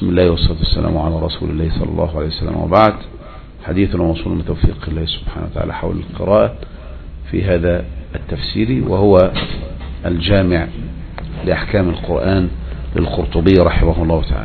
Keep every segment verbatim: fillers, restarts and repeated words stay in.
بسم الله والصلاة والسلام على رسول الله صلى الله عليه وسلم، وبعد. حديثنا موصول من توفيق الله سبحانه وتعالى حول القراءة في هذا التفسير، وهو الجامع لأحكام القرآن للقرطبي رحمه الله تعالى.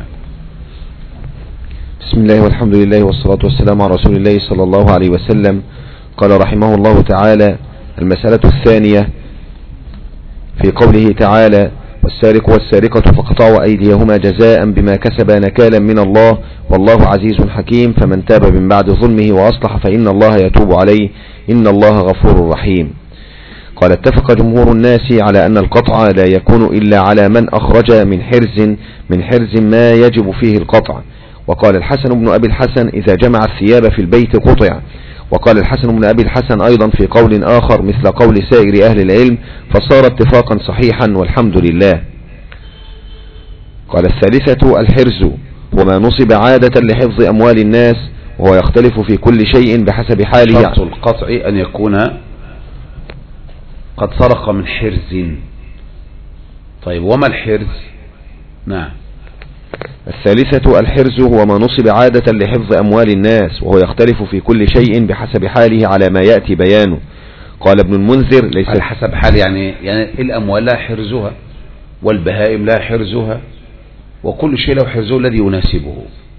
بسم الله والحمد لله والصلاة والسلام على رسول الله صلى الله عليه وسلم. قال رحمه الله تعالى: المسألة الثانية في قوله تعالى: والسارق والسارقة فاقطعوا أيديهما جزاء بما كسبا نكالا من الله والله عزيز حكيم، فمن تاب من بعد ظلمه وأصلح فإن الله يتوب عليه إن الله غفور رحيم. قال: اتفق جمهور الناس على أن القطع لا يكون إلا على من أخرج من حرز من حرز ما يجب فيه القطع. وقال الحسن بن أبي الحسن: إذا جمع الثياب في البيت قطع. وقال الحسن بن أبي الحسن أيضا في قول آخر مثل قول سائر أهل العلم، فصار اتفاقا صحيحا والحمد لله. قال: الثالثة الحرز، وما نصب عادة لحفظ أموال الناس، وهو يختلف في كل شيء بحسب حاله. شرط القطع أن يكون قد سرق من حرز. طيب، وما الحرز؟ نعم. الثالثة الحرز هو ما نصب عادة لحفظ أموال الناس، وهو يختلف في كل شيء بحسب حاله على ما يأتي بيانه. قال ابن المنذر: ليس على حسب حال، يعني يعني الأموال لا حرزها، والبهائم لا حرزها، وكل شيء له حرزه الذي يناسبه،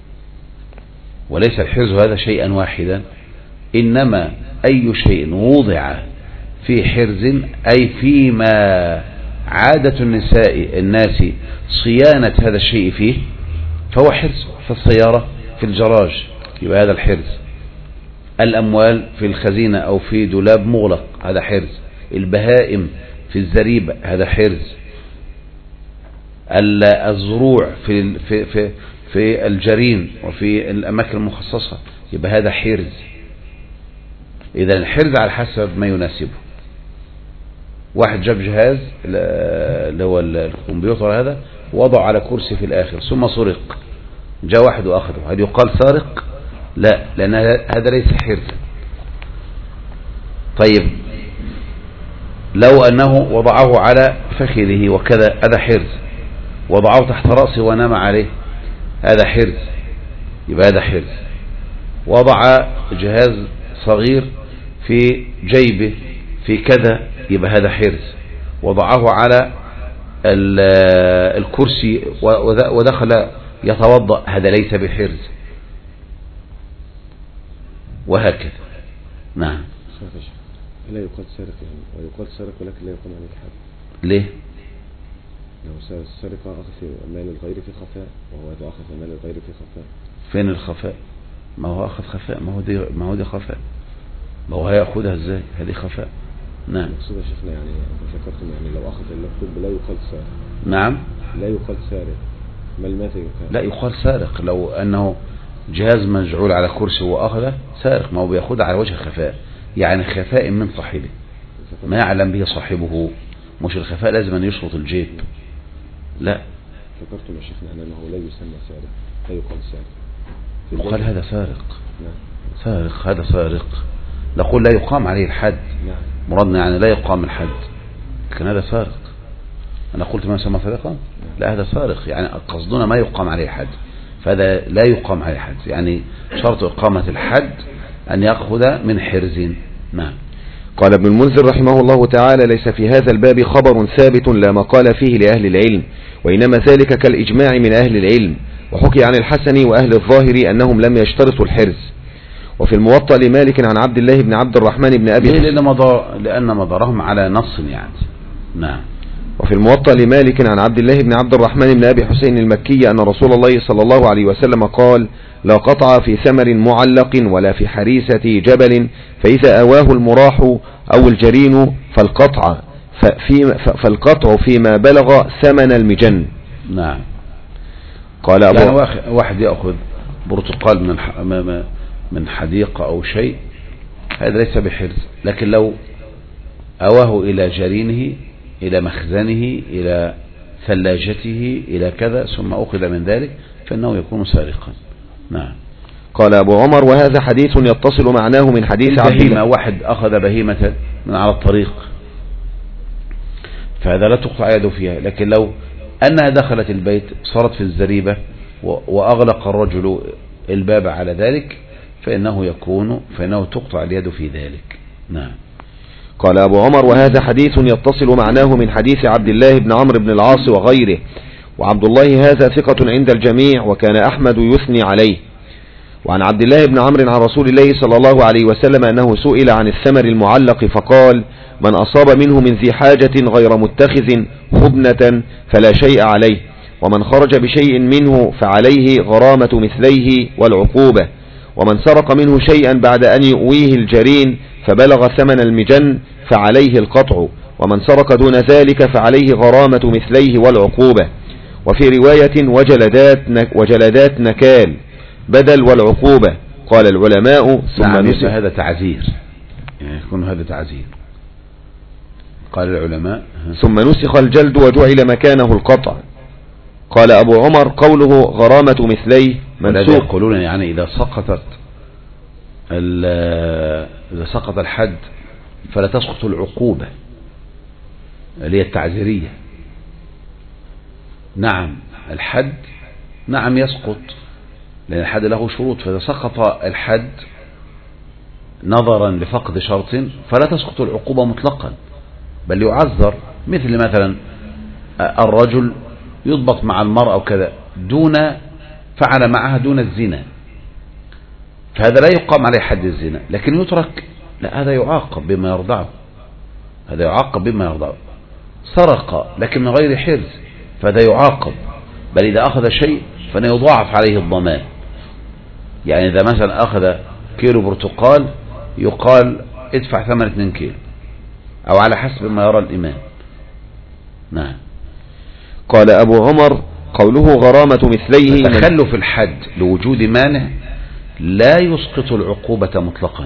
وليس الحرز هذا شيئا واحدا، إنما أي شيء وضع في حرز أي فيما عادة النساء الناس صيانة هذا الشيء فيه فهو حرز. في السيارة في الجراج يبقى هذا الحرز. الأموال في الخزينة أو في دولاب مغلق هذا حرز. البهائم في الزريبة هذا حرز. الزروع في في في في الجرين وفي الأماكن المخصصة يبقى هذا حرز. إذا الحرز على حسب ما يناسبه. واحد جاب جهاز اللي هو الكمبيوتر هذا وضع على كرسي في الآخر ثم سرق، جاء واحد وأخذه، هل يقال سارق؟ لا، لأن هذا ليس حرزا. طيب، لو أنه وضعه على فخذه وكذا هذا حرز، وضعه تحت رأسه ونام عليه هذا حرز، يبقى هذا حرز. وضع جهاز صغير في جيبه في كذا يبقى هذا حرز. وضعه على الكرسي ودخل يتوضأ هذا ليس بحرز، وهكذا. نعم. لا يقال سارق يعني، ويقال سارق ولكن لا يقام عليه الحد. ليه؟ لو السرقة أخذ مال الغير في خفاء، وهو أخذ مال الغير في خفاء. فين الخفاء؟ ما هو أخذ خفاء، ما هو دي ما هو دي خفاء، ما هو هيأخذها ازاي؟ هذه خفاء. نعم. مقصود يا شيخنا يعني ذكرتم يعني لو أخذ اللقب لا يقال سارق. نعم. لا يقال سارق، بل ماذا يقال؟ لا يقال سارق لو أنه جهاز مجعول على كرسي وأخذه سارق، ما هو بيأخذها على وجه الخفاء، يعني خفاء من صاحبه ما يعلم به صاحبه. مش الخفاء لازم أن يشرط الجيب، لا. ذكرتم يا شيخنا أنه لا يسمى سارق، لا يقال سارق. يقال هذا سارق. نعم. سارق، هذا سارق. نقول لا يقام عليه الحد. نعم. مرادنا يعني لا يقام الحد، لكن هذا سارق. أنا قلت ما يسمى سارقا؟ لا، هذا سارق، يعني قصدنا ما يقام عليه الحد، فهذا لا يقام عليه الحد، يعني شرط إقامة الحد أن يأخذ من حرز. نعم. قال ابن المنذر رحمه الله تعالى: ليس في هذا الباب خبر ثابت لا مقال فيه لأهل العلم، وإنما ذلك كالإجماع من أهل العلم. وحكي عن الحسن وأهل الظاهر أنهم لم يشترطوا الحرز. وفي الموطأ لمالك عن عبد الله بن عبد الرحمن بن أبي ليه؟ لأن مضى لأن مضارهم على نص يعني. نعم. وفي الموطأ لمالك عن عبد الله بن عبد الرحمن بن أبي حسين المكي أن رسول الله صلى الله عليه وسلم قال: لا قطع في ثمر معلق ولا في حريسة جبل، فإذا أواه المراح أو الجرين فالقطع فالقطع فيما بلغ ثمن المجن. نعم. قال أبو يعني واحد يأخذ برتقال من من حديقة أو شيء، هذا ليس بحرز، لكن لو أواه إلى جرينه، إلى مخزنه، إلى ثلاجته، إلى كذا، ثم أخذ من ذلك فإنه يكون سارقا. نعم. قال أبو عمر: وهذا حديث يتصل معناه من حديث عبد الله. واحد أخذ بهيمة من على الطريق، فهذا لا تقطع يده فيها، لكن لو أنها دخلت البيت صارت في الزريبة وأغلق الرجل الباب على ذلك فإنه يكون فإنه تقطع اليد في ذلك. نعم. قال أبو عمر: وهذا حديث يتصل معناه من حديث عبد الله بن عمرو بن العاص وغيره، وعبد الله هذا ثقة عند الجميع، وكان أحمد يثني عليه. وعن عبد الله بن عمرو عن رسول الله صلى الله عليه وسلم أنه سئل عن الثمر المعلق فقال: من أصاب منه من ذي حاجة غير متخذ خبنة فلا شيء عليه، ومن خرج بشيء منه فعليه غرامة مثليه والعقوبة، ومن سرق منه شيئا بعد أن يؤويه الجرين فبلغ ثمن المجن فعليه القطع، ومن سرق دون ذلك فعليه غرامة مثليه والعقوبة. وفي رواية وجلدات, نك وجلدات نكال بدل والعقوبة. قال العلماء: ثم نعم، نسخ هذا تعزير، يعني يكون هذا تعزير. قال العلماء: ثم نسخ الجلد وجعل مكانه القطع. قال أبو عمر: قوله غرامة مثليه منسوخ. يقولون يعني إذا سقطت إذا سقط الحد فلا تسقط العقوبة اللي هي التعزيرية. نعم الحد نعم يسقط، لأن الحد له شروط، فإذا سقط الحد نظرا لفقد شرط فلا تسقط العقوبة مطلقا، بل يعذر. مثل مثلا الرجل يضبط مع المرأة وكذا دون فعل معها دون الزنا، فهذا لا يقام عليه حد الزنا، لكن يترك، لا، هذا يعاقب بما يرضعه، هذا يعاقب بما يرضعه. سرق لكن من غير حرز فهذا يعاقب، بل إذا أخذ شيء فإنه يضاعف عليه الضمان. يعني إذا مثلا أخذ كيلو برتقال يقال ادفع ثمن اثنين كيلو، أو على حسب ما يرى الإمام. نعم. قال أبو عمر: قوله غرامة مثليه تخلف الحد لوجود مانع لا يسقط العقوبة مطلقا،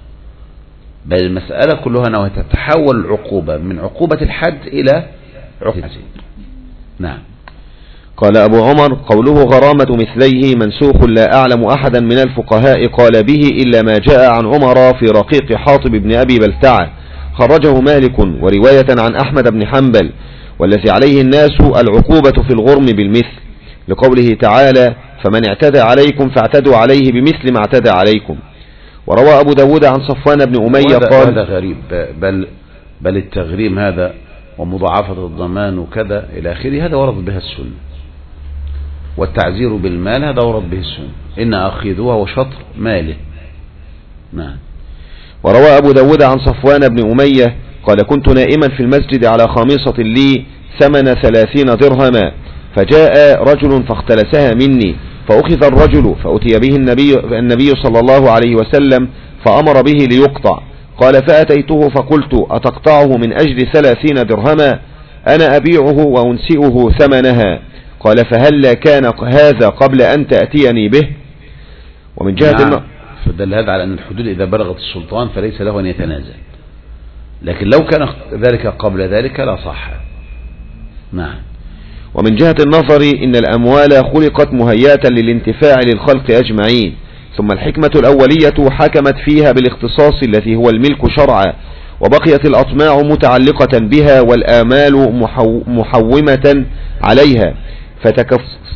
بل المسألة كلها أنها تتحول العقوبة من عقوبة الحد إلى عقوبة. نعم. قال أبو عمر: قوله غرامة مثليه منسوخ، لا أعلم أحدا من الفقهاء قال به إلا ما جاء عن عمر في رقيق حاطب بن أبي بلتعة، خرجه مالك، ورواية عن أحمد بن حنبل. والذي عليه الناس العقوبة في الغرم بالمثل، لقوله تعالى: فمن اعتدى عليكم فاعتدوا عليه بمثل ما اعتدى عليكم. وروى أبو داود عن صفوان بن أمية قال: هذا غريب، بل, بل التغريم هذا ومضاعفة الضمان وكذا إلى آخره هذا ورد بها السنة، والتعزير بالمال هذا ورد به السنة، إن أخذوها وشطر ماله. نعم. وروى أبو داود عن صفوان بن أمية قال: كنت نائما في المسجد على خامصة لي ثمن ثلاثين درهما، فجاء رجل فاختلسها مني، فأخذ الرجل فأتي به النبي, النبي صلى الله عليه وسلم فأمر به ليقطع. قال: فأتيته فقلت: أتقطعه من أجل ثلاثين درهما؟ أنا أبيعه وأنسئه ثمنها. قال: فهل كان هذا قبل أن تأتيني به؟ ومن جهة نعم. فدل هذا على أن الحدود إذا بلغت السلطان فليس له أن يتنازل، لكن لو كان ذلك قبل ذلك لا صح. نعم. ومن جهة النظر إن الأموال خلقت مهيئة للانتفاع للخلق أجمعين، ثم الحكمة الأولية حكمت فيها بالاختصاص الذي هو الملك شرعا، وبقيت الأطماع متعلقة بها والآمال محومة عليها، فتكف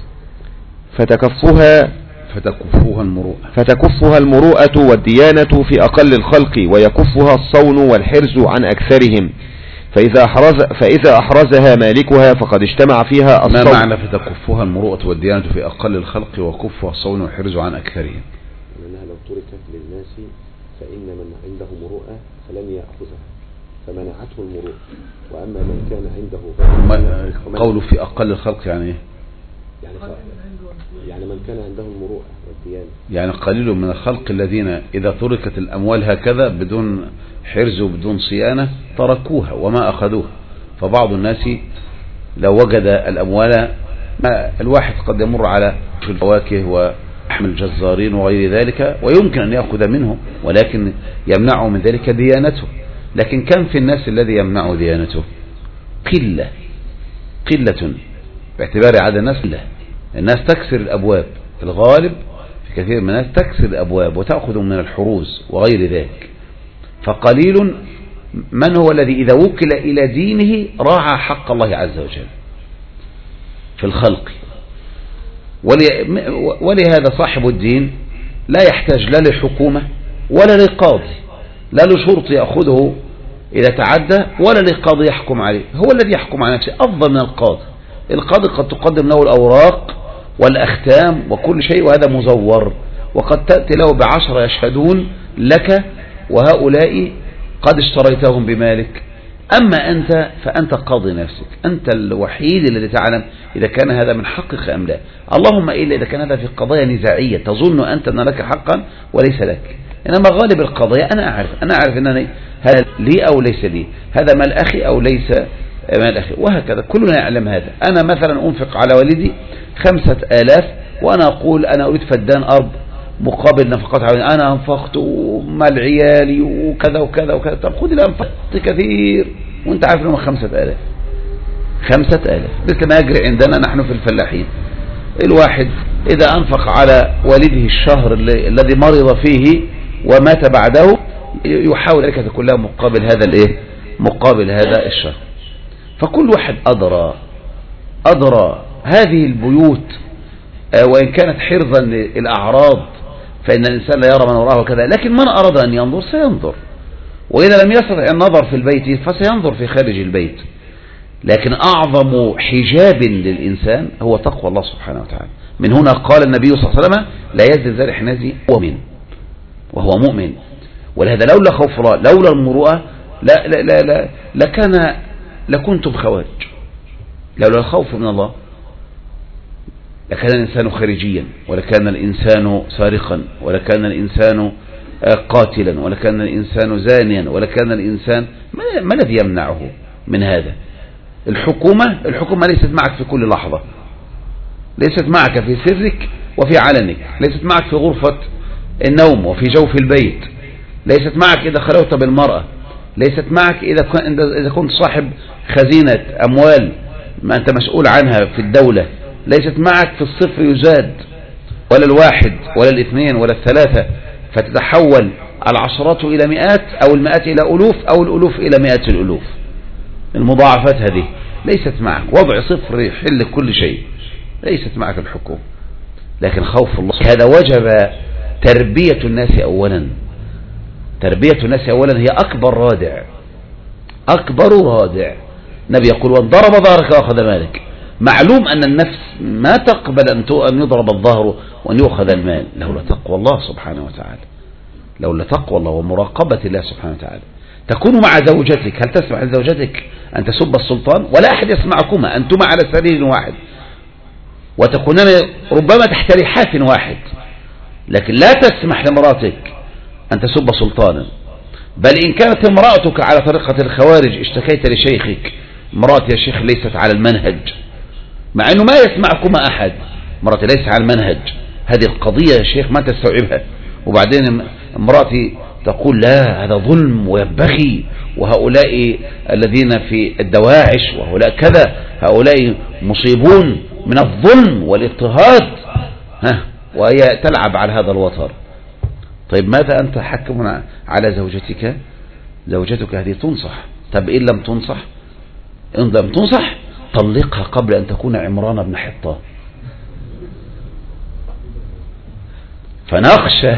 فتكفها فتكفها المروءة فتكفها المروءة والديانة في أقل الخلق، ويكفها الصون والحرز عن أكثرهم، فإذا أحرز فإذا أحرزها مالكها فقد اجتمع فيها الصون. ما معنى فتكفها المروءة والديانة في أقل الخلق وكفها الصون والحرز عن أكثرهم؟ أنها لو تركت للناس فإن من عنده مروءة فلن يأخذها فمنعته المروءة، وأما من كان عنده قوله في أقل الخلق يعني إيه؟ يعني, يعني من كان عنده المروءة والديانة، يعني قليل من الخلق الذين إذا تركت الأموال هكذا بدون حرز وبدون صيانة تركوها وما أخذوها. فبعض الناس لو وجد الأموال، ما الواحد قد يمر على الفواكه ولحم الجزارين وغير ذلك ويمكن أن يأخذ منه، ولكن يمنعه من ذلك ديانته. لكن كم في الناس الذي يمنعه ديانته؟ قلة قلة باعتبار عدد الناس. لا، الناس تكسر الأبواب، الغالب في كثير من الناس تكسر الأبواب وتأخذ من الحروز وغير ذلك. فقليل من هو الذي إذا وكل إلى دينه راعى حق الله عز وجل في الخلق. ولهذا صاحب الدين لا يحتاج لا للحكومة ولا للقاضي، لا لشرط يأخذه إذا تعدى ولا للقاضي يحكم عليه، هو الذي يحكم على نفسه أفضل من القاضي. القاضي قد تقدم له الأوراق والأختام وكل شيء وهذا مزور، وقد تأتي له بعشرة يشهدون لك وهؤلاء قد اشتريتهم بمالك. أما أنت فأنت قاضي نفسك، أنت الوحيد الذي تعلم إذا كان هذا من حقك أم لا، اللهم إلا إذا كان هذا في قضايا نزاعية تظن أنت أن لك حقا وليس لك. إنما غالب القضايا أنا أعرف أنا أعرف أن هذا لي أو ليس لي، هذا مال أخي أو ليس مال أخي، وهكذا كلنا يعلم هذا. أنا مثلا أنفق على والدي خمسة آلاف وأنا أقول أنا أريد فدان أرض مقابل نفقات عوالي، أنا أنفقت مال عيالي وكذا وكذا وكذا. طب خذ لي أنفقت كثير وأنت عارف لهم خمسة آلاف خمسة آلاف مثل ما يجري عندنا نحن في الفلاحين. الواحد إذا أنفق على والده الشهر الذي مرض فيه ومات بعده يحاول ذلك تكون له مقابل هذا الايه مقابل هذا الشهر. فكل واحد أدرى أدرى هذه البيوت وإن كانت حرزا للأعراض فإن الإنسان لا يرى من وراءه وكذا، لكن من أراد أن ينظر سينظر، وإذا لم يستطع النظر في البيت فسينظر في خارج البيت. لكن أعظم حجاب للإنسان هو تقوى الله سبحانه وتعالى. من هنا قال النبي صلى الله عليه وسلم لا يزني الزاني حين يزني وهو مؤمن وهو مؤمن. ولهذا لولا خوف الله لولا المروءة لا لا لا لا لكان لكنتم خوارج. لولا الخوف من الله لكان الإنسان خارجيا، ولكان الإنسان سارقا، ولكان الإنسان قاتلا، ولكان الإنسان زانيا، ولكان الإنسان ما الذي يمنعه من هذا؟ الحكومة الحكومة ليست معك في كل لحظة، ليست معك في سرك وفي علنك، ليست معك في غرفة النوم وفي جوف البيت، ليست معك إذا خلوت بالمرأة، ليست معك إذا إذا كنت صاحب خزينة أموال ما أنت مسؤول عنها في الدولة، ليست معك في الصفر يزاد ولا الواحد ولا الاثنين ولا الثلاثة فتتحول العشرات إلى مئات أو المئات إلى ألوف أو الألوف إلى مئات الألوف. المضاعفات هذه ليست معك، وضع صفر يحل كل شيء، ليست معك الحكومة. لكن خوف الله هذا وجب تربية الناس أولا. تربية الناس أولا هي أكبر رادع، أكبر رادع. النبي يقول وان ضرب ظهرك وأخذ مالك. معلوم أن النفس ما تقبل أن يضرب الظهر وأن يؤخذ المال لولا تقوى الله سبحانه وتعالى، لولا تقوى الله ومراقبة الله سبحانه وتعالى. تكون مع زوجتك، هل تسمح لزوجتك أن تسب السلطان؟ ولا أحد يسمعكما، أنتما على سرير واحد وتكونان ربما تحت لحاف واحد، لكن لا تسمح لمراتك أن تسب سلطانا. بل إن كانت امرأتك على طريقة الخوارج اشتكيت لشيخك مراتي يا شيخ ليست على المنهج، مع أنه ما يسمعكما أحد، مراتي ليست على المنهج، هذه القضية يا شيخ ما تستوعبها. وبعدين مراتي تقول لا هذا ظلم ويبغي، وهؤلاء الذين في الدواعش وهؤلاء كذا هؤلاء مصيبون من الظلم والاضطهاد، ها وهي تلعب على هذا الوتر. طيب ماذا أنت حكم على زوجتك؟ زوجتك هذه تنصح. طب إن لم تنصح إن لم تنصح طلقها قبل أن تكون عمران بن حطان، فنخشى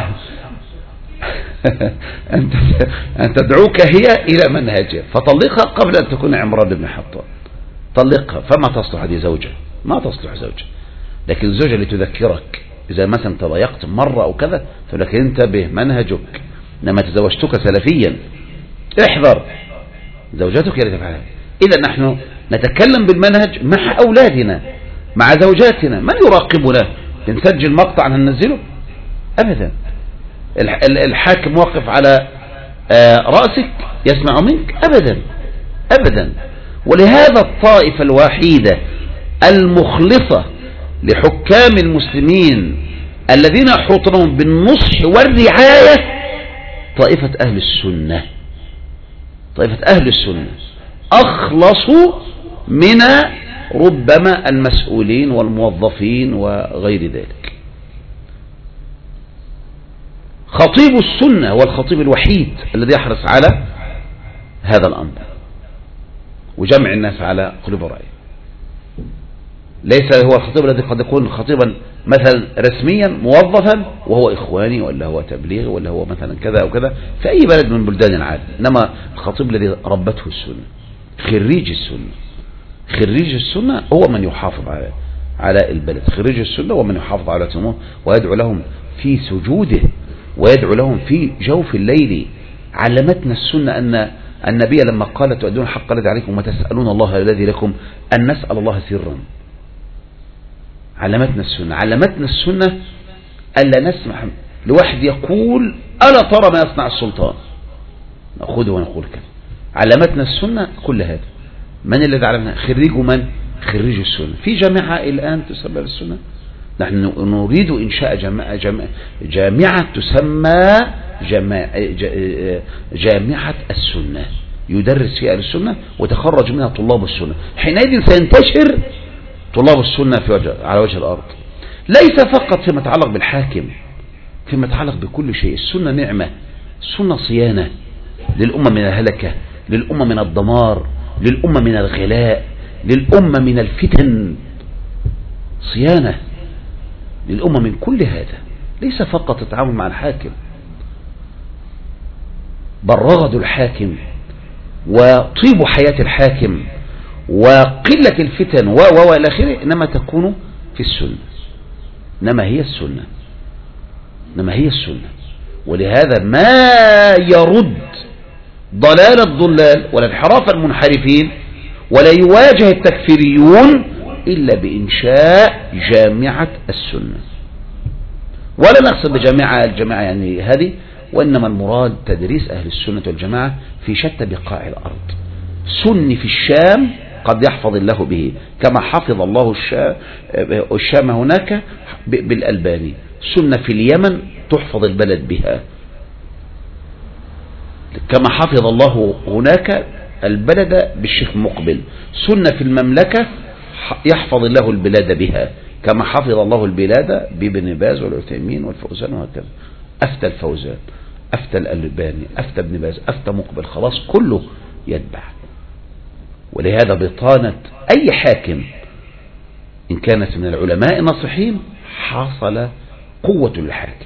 أن تدعوك هي إلى منهجها، فطلقها قبل أن تكون عمران بن حطان. طلقها، فما تصلح هذه زوجة، ما تصلح زوجة. لكن الزوجة اللي تذكرك إذا مثلا تضايقت مرة أو كذا تقول لك انتبه منهجك، إنما تزوجتك سلفيا احذر، زوجتك اللي تفعلها. إذا نحن نتكلم بالمنهج مع أولادنا مع زوجاتنا، من يراقبنا؟ نسجل مقطع ننزله؟ أبدا. الحاكم واقف على رأسك يسمع منك؟ أبدا أبدا. ولهذا الطائفة الوحيدة المخلصة لحكام المسلمين الذين يحوطونهم بالنصح والرعاية طائفة أهل السنة. طائفة أهل السنة أخلصوا من ربما المسؤولين والموظفين وغير ذلك. خطيب السنة هو الخطيب الوحيد الذي يحرص على هذا الأمر وجمع الناس على قلوب رأيه. ليس هو الخطيب الذي قد يكون خطيبا مثلا رسميا موظفا وهو إخواني ولا هو تبليغ ولا هو مثلا كذا أو كذا في أي بلد من بلدان العالم. إنما الخطيب الذي ربته السنة، خريج السنة، خريج السنة هو من يحافظ على على البلد. خريج السنة هو من يحافظ على الأمور ويدعو لهم في سجوده ويدعو لهم في جوف الليل. علمتنا السنة أن النبي لما قال تؤدون الحق الذي عليكم وتسألون الله الذي لكم أن نسأل الله سرا. علمتنا السنة علمتنا السنة ألا نسمح لواحد يقول ألا ترى ما يصنع السلطان نأخذه ونقول كذا. علمتنا السنة كل هذا. من الذي علمنا؟ خريج من؟ خريج السنة. في جامعة الآن تسمى بالسنة. نحن نريد إنشاء جامعة, جامعة, جامعة تسمى جامعة, جامعة السنة يدرس فيها السنة وتخرج منها طلاب السنة. حينئذ سينتشر طلاب السنة في وجه على وجه الأرض، ليس فقط فيما يتعلق بالحاكم، فيما يتعلق بكل شيء. السنة نعمة، السنة صيانة للأمة من الهلكة، للأمة من الدمار، للأمة من الغلاء، للأمة من الفتن. صيانة للأمة من كل هذا، ليس فقط التعامل مع الحاكم. بل رغد الحاكم وطيب حياة الحاكم وقلة الفتن و و إلى آخره إنما تكون في السنة. إنما هي السنة إنما هي السنة ولهذا ما يرد ضلال الضلال ولا انحراف المنحرفين ولا يواجه التكفيريون إلا بإنشاء جامعة السنة. ولا نقصد بجامعة الجماعة يعني هذه، وإنما المراد تدريس أهل السنة والجماعة في شتى بقاع الأرض. سني في الشام قد يحفظ الله به كما حفظ الله الشام هناك بالألباني. سنة في اليمن تحفظ البلد بها كما حفظ الله هناك البلد بالشيخ مقبل. سنة في المملكة يحفظ الله البلاد بها كما حفظ الله البلاد بابن باز والعثيمين والفوزان وهكذا. أفتى الفوزان، أفتى الألباني، أفتى ابن باز، أفتى مقبل، خلاص كله يتبع. ولهذا بطانة أي حاكم إن كانت من العلماء الناصحين حصل قوة للحاكم.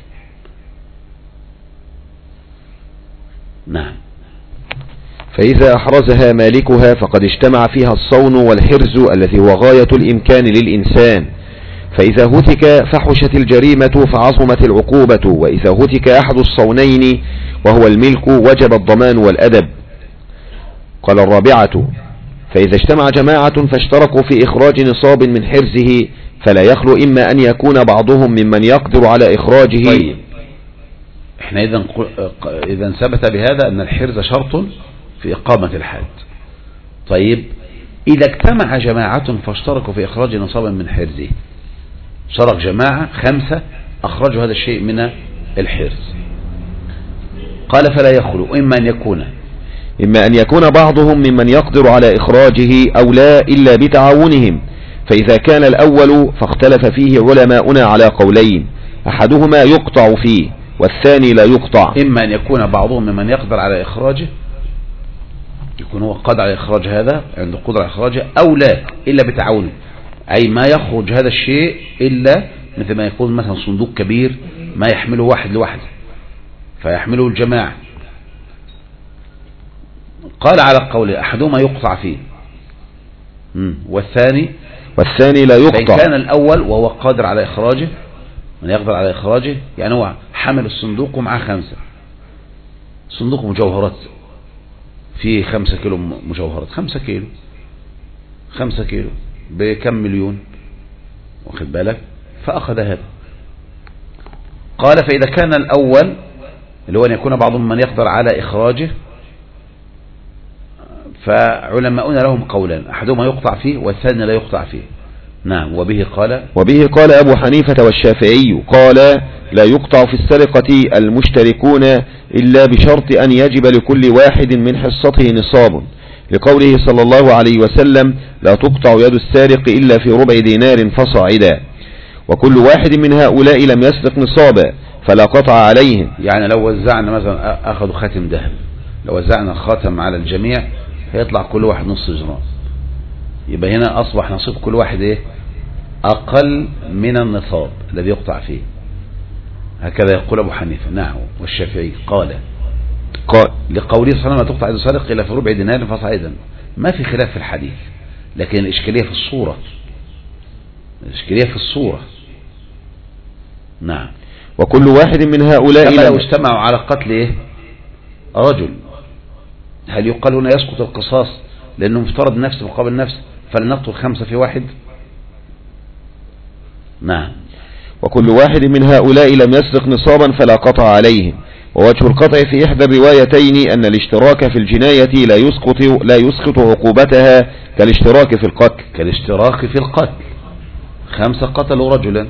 نعم. فإذا أحرزها مالكها فقد اجتمع فيها الصون والحرز الذي هو غاية الإمكان للإنسان. فإذا هتك فحشت الجريمة فعظمت العقوبة، وإذا هتك أحد الصونين وهو الملك وجب الضمان والأدب. قال الرابعة: فإذا اجتمع جماعة فاشتركوا في إخراج نصاب من حرزه فلا يخلو إما أن يكون بعضهم ممن يقدر على إخراجه. طيب احنا إذا إذا ثبت بهذا أن الحرز شرط في إقامة الحد. طيب إذا اجتمع جماعة فاشتركوا في إخراج نصاب من حرزه، شرك جماعة خمسة أخرجوا هذا الشيء من الحرز، قال فلا يخلو إما أن يكون إما أن يكون بعضهم ممن يقدر على إخراجه أو لا إلا بتعاونهم. فإذا كان الأول فاختلف فيه علماؤنا على قولين: أحدهما يقطع فيه والثاني لا يقطع. إما أن يكون بعضهم ممن يقدر على إخراجه، يكون هو قادر على إخراج هذا عنده قدرة على إخراجه، أو لا إلا بتعاونه، أي ما يخرج هذا الشيء إلا مثل ما يكون مثلا صندوق كبير ما يحمله واحد لوحده فيحمله الجماعة. قال على قول أحدهما يقطع فيه والثاني والثاني لا يقطع. كان الأول وهو قادر على إخراجه، من يقدر على إخراجه يعني هو حمل الصندوق ومعه خمسة صندوق مجوهرات فيه خمسة كيلو مجوهرات، خمسة كيلو خمسة كيلو بكم مليون، واخد بالك؟ فأخذ هذا. قال فإذا كان الأول اللي هو أن يكون بعضهم من يقدر على إخراجه فعلماؤنا لهم قولان: أحدهما يقطع فيه والثاني لا يقطع فيه. نعم. وبه قال وبه قال أبو حنيفة والشافعي قال: لا يقطع في السرقة المشتركون إلا بشرط أن يجب لكل واحد من حصته نصاب، لقوله صلى الله عليه وسلم: لا تقطع يد السارق إلا في ربع دينار فصاعدا. وكل واحد من هؤلاء لم يسرق نصابا فلا قطع عليهم. يعني لو وزعنا مثلا أخذوا خاتم ذهب، لو وزعنا الخاتم على الجميع هيطلع كل واحد نص جرام، يبقى هنا أصبح نصيب كل واحد إيه؟ أقل من النصاب الذي يقطع فيه. هكذا يقول أبو حنيفة. نعم. والشافعي قال قال لقوله صلى الله عليه وسلم تقطع يد سارق إلا في ربع دينار فصاعدا. ما في خلاف في الحديث، لكن الإشكالية في الصورة، الإشكالية في الصورة. نعم. وكل واحد من هؤلاء كما لو اجتمعوا على قتل إيه؟ رجل، هل يقال هنا يسقط القصاص لأنه مفترض نفس مقابل نفس فلنقتل خمسة في واحد؟ نعم. وكل واحد من هؤلاء لم يسرق نصابا فلا قطع عليهم. ووجه القطع في إحدى الروايتين أن الاشتراك في الجناية لا يسقط لا يسقط عقوبتها كالاشتراك في القتل. كالاشتراك في القتل، خمسة قتلوا رجلا،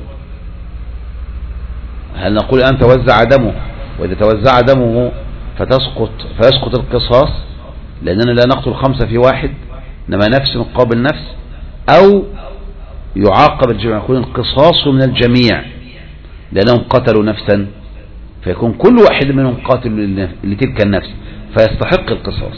هل نقول أن توزع دمه، وإذا توزع دمه فتسقط فيسقط القصاص لأننا لا نقتل خمسة في واحد إنما نفس مقابل نفس، أو يعاقب الجميع يكون القصاص من الجميع لأنهم قتلوا نفسا فيكون كل واحد منهم قاتل لتلك النفس فيستحق القصاص.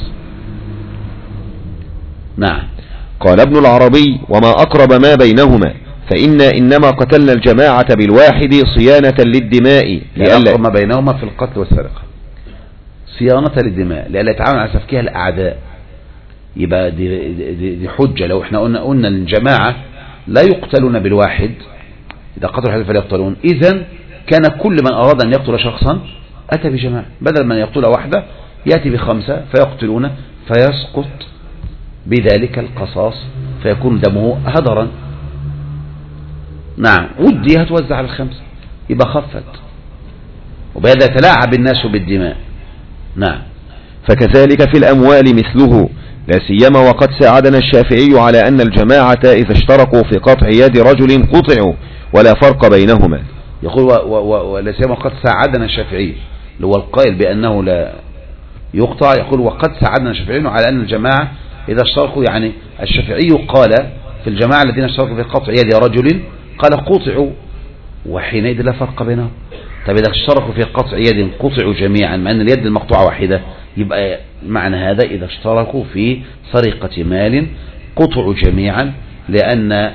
نعم. قال ابن العربي وما أقرب ما بينهما فإنا إنما قتلنا الجماعة بالواحد صيانة للدماء لأقرب ما بينهما في القتل والسرقة صيانة للدماء لألا يتعامل على سفكها الأعداء. يبقى دي, دي, دي حجة. لو احنا قلنا قلنا الجماعة لا يقتلون بالواحد، إذا قتلوا حد فليقتلون، إذن كان كل من أراد أن يقتل شخصا أتى بجماعة، بدل من يقتل واحدة يأتي بخمسة فيقتلون فيسقط بذلك القصاص فيكون دمه هدرا. نعم. ودي هتوزع على الخمسة يبقى خفت، وبهذا يتلاعب الناس بالدماء. نعم. فكذلك في الأموال مثله، لا سيما وقد ساعدنا الشافعي على أن الجماعة إذا اشتركوا في قطع يد رجل قطعوا ولا فرق بينهما. يقول ولا سيما وقد ساعدنا الشافعي اللي هو القائل بأنه لا يقطع، يقول وقد ساعدنا الشافعي على أن الجماعة إذا اشتركوا، يعني الشافعي قال في الجماعة الذين اشتركوا في قطع يد رجل قال قطعوا وحينئذ لا فرق بينهم. طب إذا اشتركوا في قطع يد قطعوا جميعا مع أن اليد المقطوعة واحدة، يبقى معنى هذا إذا اشتركوا في سرقة مال قطعوا جميعا لأن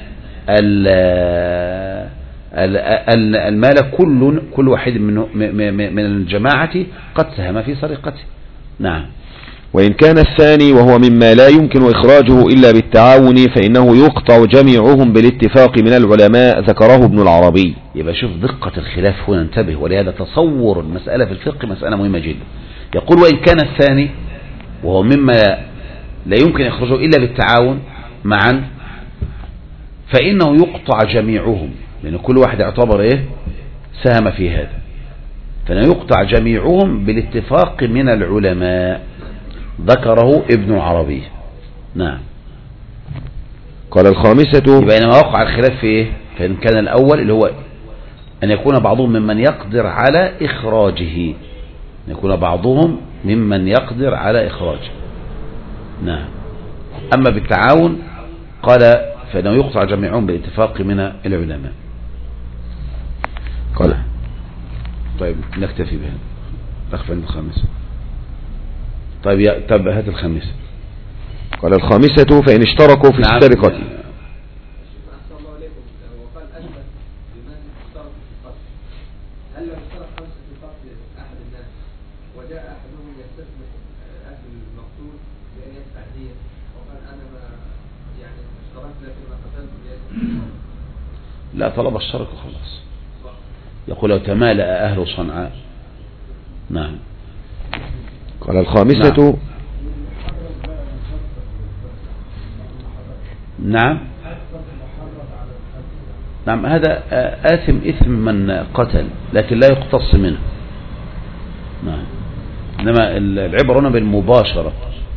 المال كل كل واحد من الجماعة قد سهم في سرقته. نعم. وإن كان الثاني وهو مما لا يمكن إخراجه إلا بالتعاون فإنه يقطع جميعهم بالاتفاق من العلماء، ذكره ابن العربي. يبقى شوف دقة الخلاف هنا، انتبه، ولهذا تصور المسألة في الفقه مسألة مهمة جدا. يقول وإن كان الثاني وهو مما لا يمكن إخراجه إلا بالتعاون معا فإنه يقطع جميعهم، لأن كل واحد يعتبر إيه سهم في هذا، فإنه يقطع جميعهم بالاتفاق من العلماء، ذكره ابن عربي. نعم. قال الخامسة يبقى إنما وقع الخلاف في إيه؟ فإن كان الأول اللي هو أن يكون بعضهم ممن يقدر على إخراجه، أن يكون بعضهم ممن يقدر على إخراجه. نعم. أما بالتعاون قال فإنه يقطع جميعهم بالاتفاق من العلماء. قال طيب نكتفي بها، نخفى عند الخامسة. طيب يا طب هات الخامسة. قال الخامسة فإن اشتركوا في نعم. السرقة. هل لو اشترك خمسة في قتل أحد الناس وجاء أحدهم يستثمر أهل المقتول بأن يدفع دية وقال أنا ما يعني اشتركت لكن ما قتلت بيد، لا طلب الشرك خلاص. يقول لو تمالأ أهل صنعاء. نعم. قال الخامسة نعم. نعم. هذا آثم إثم من قتل لكن لا يقتص منه. نعم. إنما العبرة هنا بالمباشرة،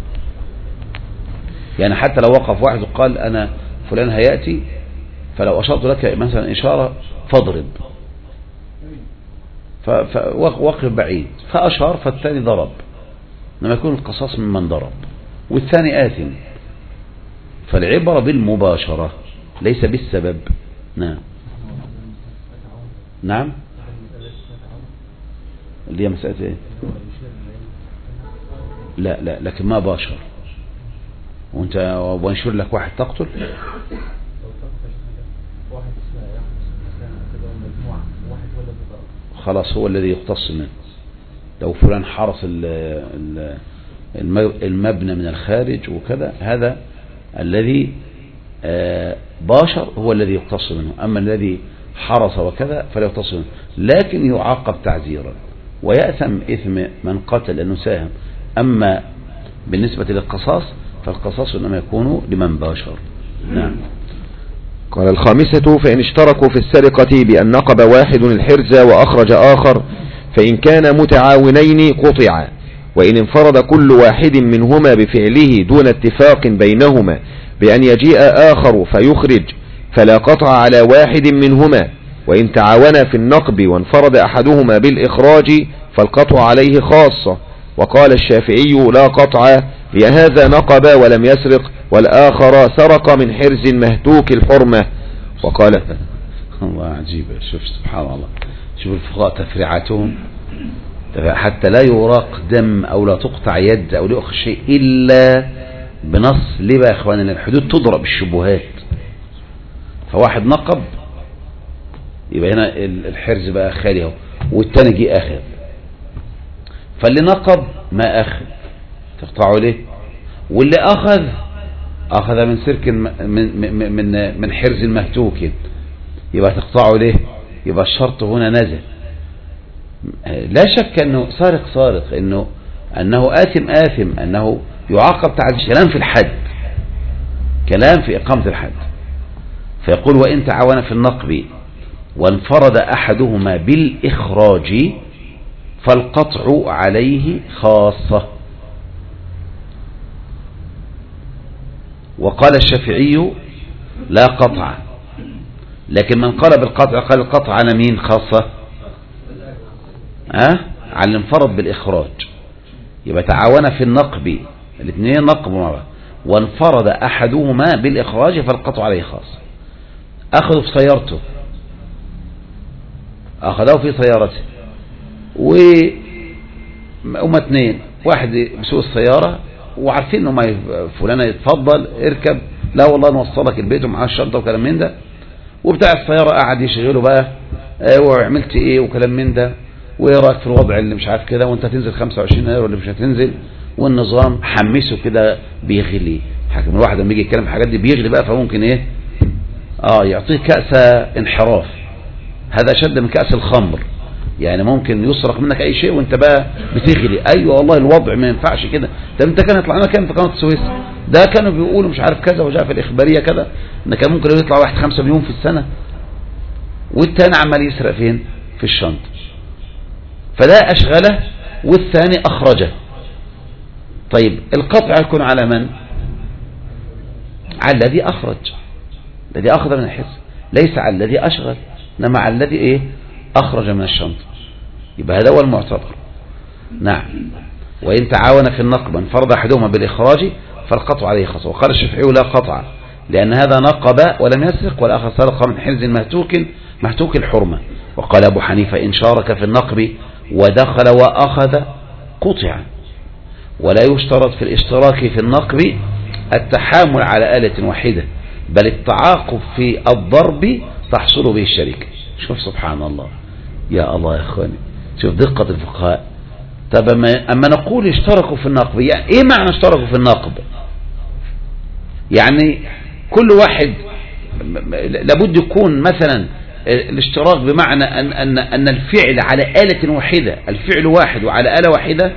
يعني حتى لو وقف واحد وقال أنا فلان هيأتي فلو أشرت لك مثلا إشارة فاضرب، فوقف بعيد فأشار فالثاني ضرب، لما يكون القصاص ممن ضرب والثاني آثم، فالعبرة بالمباشرة ليس بالسبب. نعم. نعم. اللي هي مسألة ايه؟ لا لا لكن ما باشر، وانت وانشر لك واحد تقتل خلاص هو الذي يقتص منه. لو فلان حرس المبنى من الخارج وكذا، هذا الذي باشر هو الذي يقتص منه، أما الذي حرس وكذا فلا يقتص منه، لكن يعاقب تعزيرا ويأثم إثم من قتل أنه ساهم. أما بالنسبة للقصاص فالقصاص إنما يكون لمن باشر. نعم. قال الخامسة: فإن اشتركوا في السرقة بأن نقب واحد الحرز وأخرج آخر، فإن كان متعاونين قطع، وإن انفرد كل واحد منهما بفعله دون اتفاق بينهما بأن يجيء آخر فيخرج فلا قطع على واحد منهما، وإن تعاونا في النقب وانفرد أحدهما بالإخراج فالقطع عليه خاصة. وقال الشافعي: لا قطع، لهذا نقب ولم يسرق، والآخر سرق من حرز مهتوك الحرمة. وقال الله عجيب، شوف سبحان الله، شوف الفقهاء تفريعاتهم، حتى لا يراق دم أو لا تقطع يد أو لا يؤخذ شيء إلا بنص. ليه بقى يا إخواني؟ إن الحدود تضرب الشبهات. فواحد نقب يبقى هنا الحرز بقى خالي اهو، والتاني جه أخذ، فاللي نقب ما أخذ تقطعه ليه؟ واللي أخذ أخذ من سرك من من من, من حرز مهتوك يبقى تقطعه ليه؟ يبقى الشرط هنا نزل. لا شك أنه سارق سارق، أنه أنه آثم آثم، أنه يعاقب تعزير. كلام في الحد، كلام في إقامة الحد. فيقول: وإن تعاون في النقب وانفرد أحدهما بالإخراج فالقطع عليه خاصة. وقال الشافعي: لا قطع، لكن من قال بالقطع قال القطع على مين خاصة؟ أه؟ على الانفرد بالإخراج. يبقى تعاون في النقب، الاثنين نقب مرة، وانفرد أحدهما بالإخراج فالقطع عليه خاصة. أخذوا في سيارته، أخذوا في سيارته وهم اثنين، واحد بسوق السيارة وعارفين انه ما فلان يتفضل اركب، لا والله نوصلك البيت ومعاه الشنطة وكلام من ده، وبتاع السيارة قاعد يشغله بقى اه وعملت ايه وكلام من ده، وايه رايك في الوضع اللي مش عارف كده، وانت هتنزل خمسة وعشرين يورو ولا مش هتنزل، والنظام حمسه كده بيغلي. حكم الواحد لما يجي يتكلم في الحاجات دي بيغلي بقى، فممكن ايه اه يعطيه كأس انحراف. هذا شد من كأس الخمر، يعني ممكن يسرق منك اي شيء وانت بقى بتغلي. ايوه والله الوضع ما ينفعش كده. طب انت كان يطلع لنا كام في قناه السويس؟ ده كانوا بيقولوا مش عارف كذا، وجاء في الاخباريه كذا ان كان ممكن يطلع واحد خمسة مليون في السنه، والتاني عمال يسرق فين؟ في الشنطه. فده اشغله والثاني اخرجه. طيب القطع يكون على من؟ على الذي اخرج، الذي اخذ من الحس، ليس على الذي اشغل، انما على الذي ايه؟ اخرج من الشنطه. يبقى هذا هو المعتبر. نعم. وإن تعاون في النقب انفرد أحدهما بالإخراج فالقطع عليه خاصة. وقال الشافعي: لا قطع، لأن هذا نقب ولم يسرق، والآخر سرق من حرز مهتوك مهتوك الحرمة. وقال أبو حنيفة: إن شارك في النقب ودخل وأخذ قطع. ولا يشترط في الاشتراك في النقب التحامل على آلة واحدة، بل التعاقب في الضرب تحصل به الشركة. شوف سبحان الله، يا الله يا اخواني، شوف دقة الفقهاء. طب اما نقول اشتركوا في النقب، يعني ايه معنى اشتركوا في النقب؟ يعني كل واحد لابد يكون مثلا الاشتراك بمعنى ان ان ان الفعل على آلة واحدة، الفعل واحد وعلى آلة واحدة.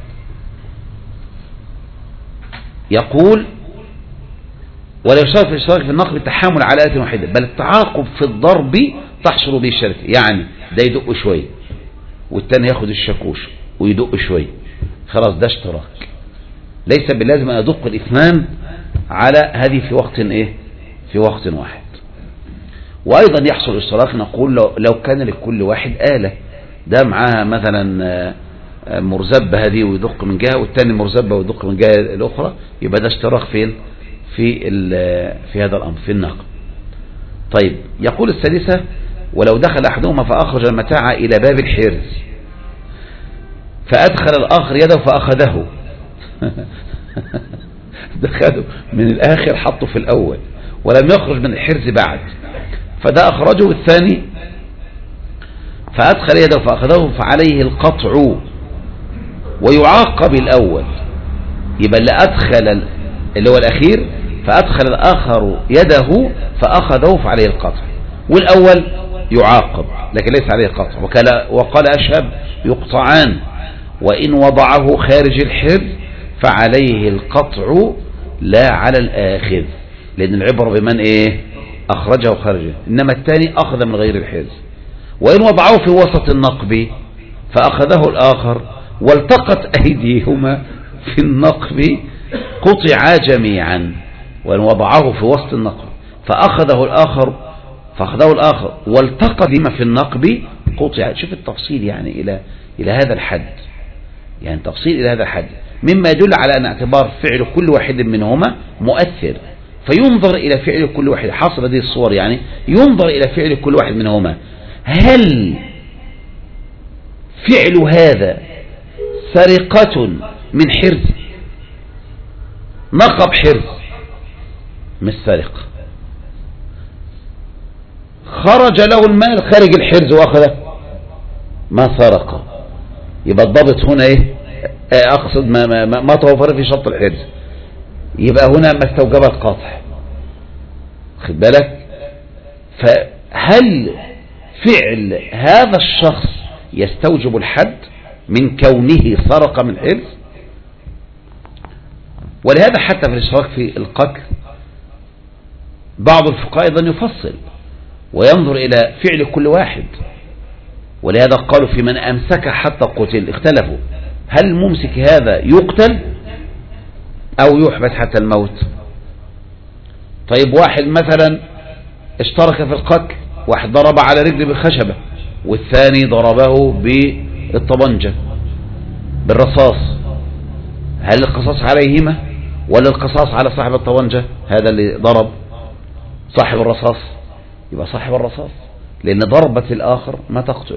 يقول: ولا يشترط في الاشتراك في النقب التحامل على آلة واحدة، بل التعاقب في الضرب تحصل به الشركة. يعني ده يدق شوية والتاني ياخد الشاكوش ويدق شوية، خلاص ده اشتراك. ليس باللازم ان ادق الاثنان على هذه في وقت ايه؟ في وقت واحد. وايضا يحصل اشتراك، نقول لو, لو كان لكل واحد آلة، ده معاها مثلا مرزبة هذه ويدق من جهة، والتاني مرزبة ويدق من جهة الاخرى، يبقى ده اشتراك فين؟ في في هذا الامر في النقب. طيب يقول السادسة: ولو دخل أحدهما فأخرج المتاع إلى باب الحرز فأدخل الآخر يده فأخذه دخله من الآخر حطه في الأول ولم يخرج من الحرز بعد، فده أخرجه، والثاني فأدخل يده فأخذه فعليه القطع ويعاقب الأول. يبقى اللي أدخل اللي هو الأخير فأدخل الآخر يده فأخذه فعليه القطع، والأول يعاقب لكن ليس عليه القطع. وقال أشهب يقطعان وإن وضعه خارج الحرز فعليه القطع لا على الآخذ، لأن العبرة بمن إيه أخرجه خارجه، إنما الثاني أخذ من غير الحرز. وإن وضعه في وسط النقب فأخذه الآخر والتقت أيديهما في النقب قطعا جميعا. وإن وضعه في وسط النقب فأخذه الآخر فأخذه الآخر والتقت بما في النقب قطعا. شوف التفصيل يعني إلى إلى هذا الحد، يعني تفصيل إلى هذا الحد، مما يدل على أن اعتبار فعل كل واحد منهما مؤثر، فينظر إلى فعل كل واحد. حصل هذه الصور يعني ينظر إلى فعل كل واحد منهما، هل فعل هذا سرقة من حرز؟ نقب حرز مش سرقة، خرج له المال خارج الحرز وأخذه ما سرق. يبقى الضابط هنا ايه؟ اقصد ما, ما, ما توفر في شرط الحرز، يبقى هنا ما استوجب القطع. خد بالك؟ فهل فعل هذا الشخص يستوجب الحد من كونه سرق من حرز؟ ولهذا حتى في الاشتراك في القتل بعض الفقهاء ايضا يفصل وينظر الى فعل كل واحد، ولهذا قالوا في من امسك حتى قتل اختلفوا، هل الممسك هذا يقتل او يحبس حتى الموت؟ طيب واحد مثلا اشترك في القتل، واحد ضرب على رجل بالخشبة والثاني ضربه بالطبنجة بالرصاص، هل القصاص عليهما ولا القصاص على صاحب الطبنجة؟ هذا اللي ضرب صاحب الرصاص يبقى صاحب الرصاص، لأن ضربة الآخر ما تقتل.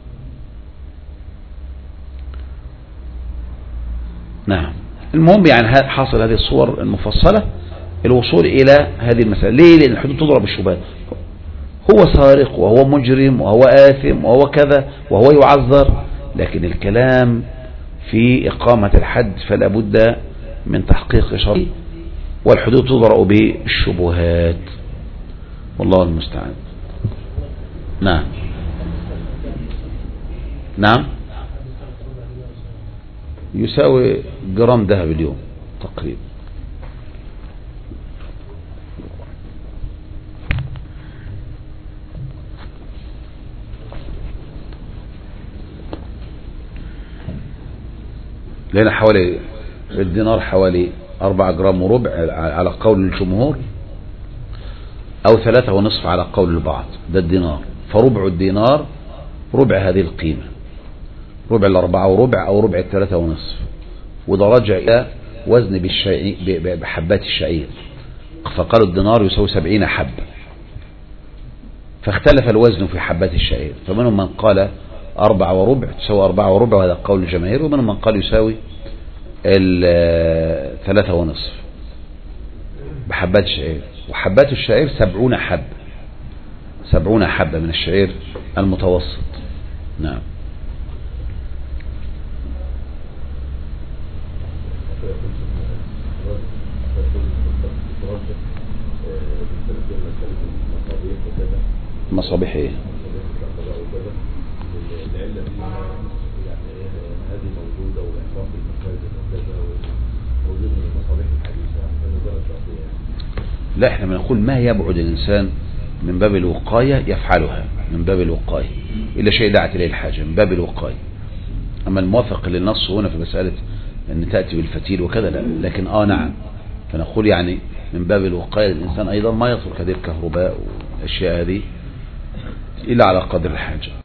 نعم. المهم يعني حاصل هذه الصور المفصلة الوصول إلى هذه المسألة. ليه؟ لأن الحدود تضرب الشبهات، هو سارق وهو مجرم وهو آثم وهو كذا وهو يعذر، لكن الكلام في إقامة الحد فلا بد من تحقيق شرعي، والحدود تضرب بالشبهات، والله المستعان. نعم نعم يساوي جرام ذهب اليوم تقريبا. لنا حوالي الدينار حوالي أربعة جرام وربع على قول الجمهور، أو ثلاثة ونصف على قول البعض، ده الدينار. فربع الدينار ربع هذه القيمة، ربع الأربعة وربع أو ربع الثلاثة ونصف، وده رجع إلى وزن بالشعير بحبات الشعير، فقالوا الدينار يساوي سبعين حبة، فاختلف الوزن في حبات الشعير، فمنهم من قال أربعة وربع تساوي أربعة وربع وهذا قول الجماهير، ومنهم من قال يساوي الثلاثة ونصف بحبات الشعير. وحبات الشعير سبعون حبة، سبعون حبة من الشعير المتوسط. نعم. مصابيح ايه؟ لا، احنا بنقول ما يبعد الانسان من باب الوقاية يفعلها، من باب الوقاية إلا شيء دعت إليه الحاجة، من باب الوقاية. أما الموافق للنص هنا في مسألة أن تأتي بالفتيل وكذا لا، لكن آه نعم، فنقول يعني من باب الوقاية الإنسان أيضا ما يترك هذه الكهرباء والأشياء هذه إلا على قدر الحاجة.